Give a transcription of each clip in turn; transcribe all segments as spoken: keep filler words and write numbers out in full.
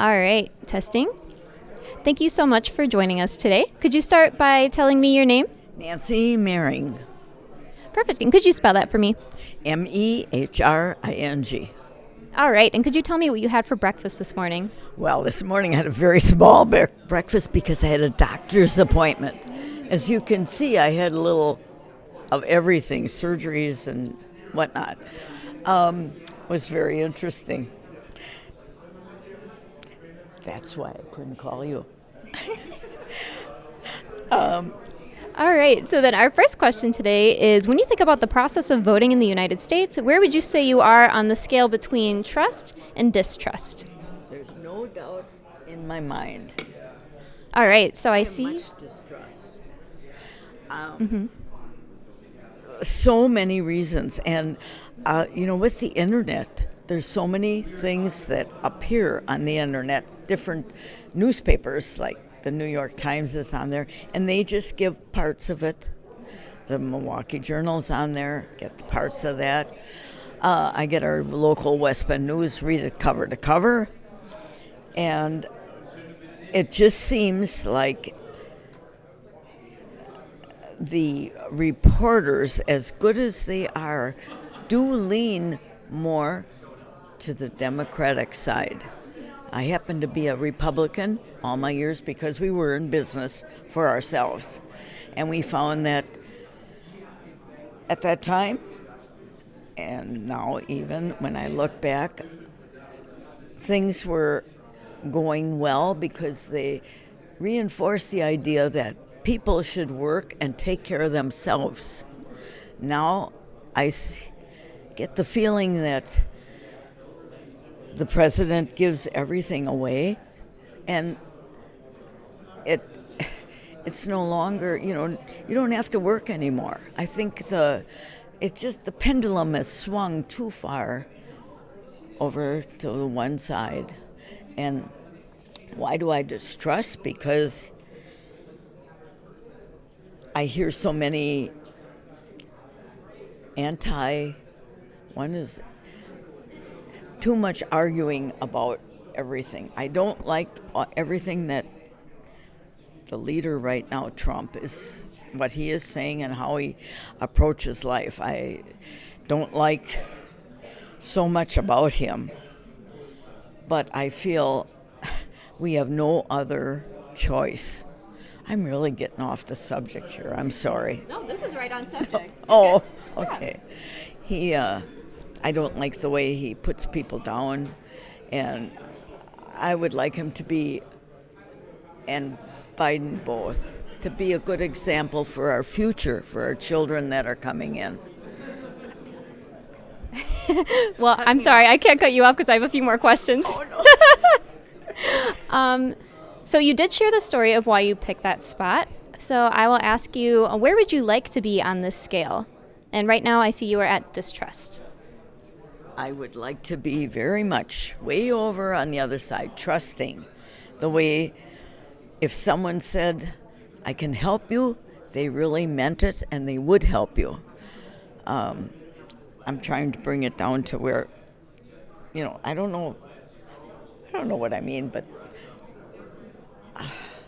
All right, testing. Thank you so much for joining us today. Could you start by telling me your name? Nancy Mehring. Perfect. And could you spell that for me? M E H R I N G. All right. And could you tell me what you had for breakfast this morning? Well, this morning I had a very small be- breakfast because I had a doctor's appointment. As you can see, I had a little of everything, surgeries and whatnot. Um, was very interesting. That's why I couldn't call you. um, All right. So then our first question today is, when you think about the process of voting in the United States, where would you say you are on the scale between trust and distrust? There's no doubt in my mind. All right. So I, I see. Much distrust. Um, Mm-hmm. So many reasons. And, uh, you know, with the internet, there's so many things that appear on the internet, different newspapers, like the New York Times is on there, and they just give parts of it. The Milwaukee Journal's on there, get the parts of that. Uh, I get our local West Bend News, read it cover to cover. And it just seems like the reporters, as good as they are, do lean more to the Democratic side. I happen to be a Republican all my years because we were in business for ourselves. And we found that at that time, and now even when I look back, things were going well because they reinforced the idea that people should work and take care of themselves. Now I get the feeling that the president gives everything away, and it it's no longer, you know, you don't have to work anymore. I think the it's just the pendulum has swung too far over to the one side. And why do I distrust? Because I hear so many anti, one is too much arguing about everything. I don't like everything that the leader right now, Trump, is, what he is saying and how he approaches life. I don't like so much about him, but I feel we have no other choice. I'm really getting off the subject here. I'm sorry. No, this is right on subject. Oh, okay. He, uh, I don't like the way he puts people down, and I would like him to be, and Biden both, to be a good example for our future, for our children that are coming in. Well, I'm sorry, I can't cut you off because I have a few more questions. Oh, no. um, so you did share the story of why you picked that spot. So I will ask you, uh, where would you like to be on this scale? And right now I see you are at distrust. I would like to be very much way over on the other side, trusting. The way if someone said, I can help you, they really meant it and they would help you. Um, I'm trying to bring it down to where, you know, I don't know, I don't know what I mean, but uh,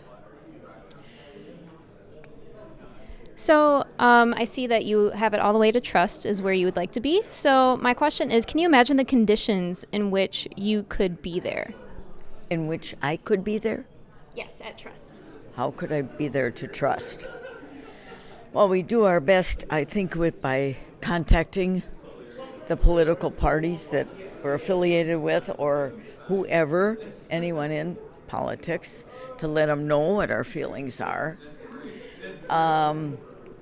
So um, I see that you have it all the way to trust is where you would like to be. So my question is, can you imagine the conditions in which you could be there? in which I could be there? Yes, at trust. How could I be there to trust? Well, we do our best, I think, with by contacting the political parties that we're affiliated with, or whoever, anyone in politics, to let them know what our feelings are. Um,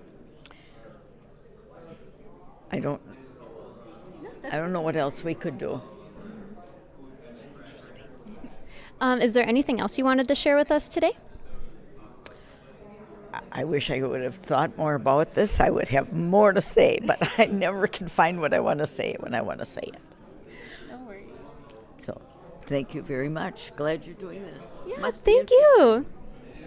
I don't. I don't know what else we could do. Um, is there anything else you wanted to share with us today? I wish I would have thought more about this. I would have more to say, but I never can find what I want to say when I want to say it. No worries. So, thank you very much. Glad you're doing this. Yeah, Must be thank you.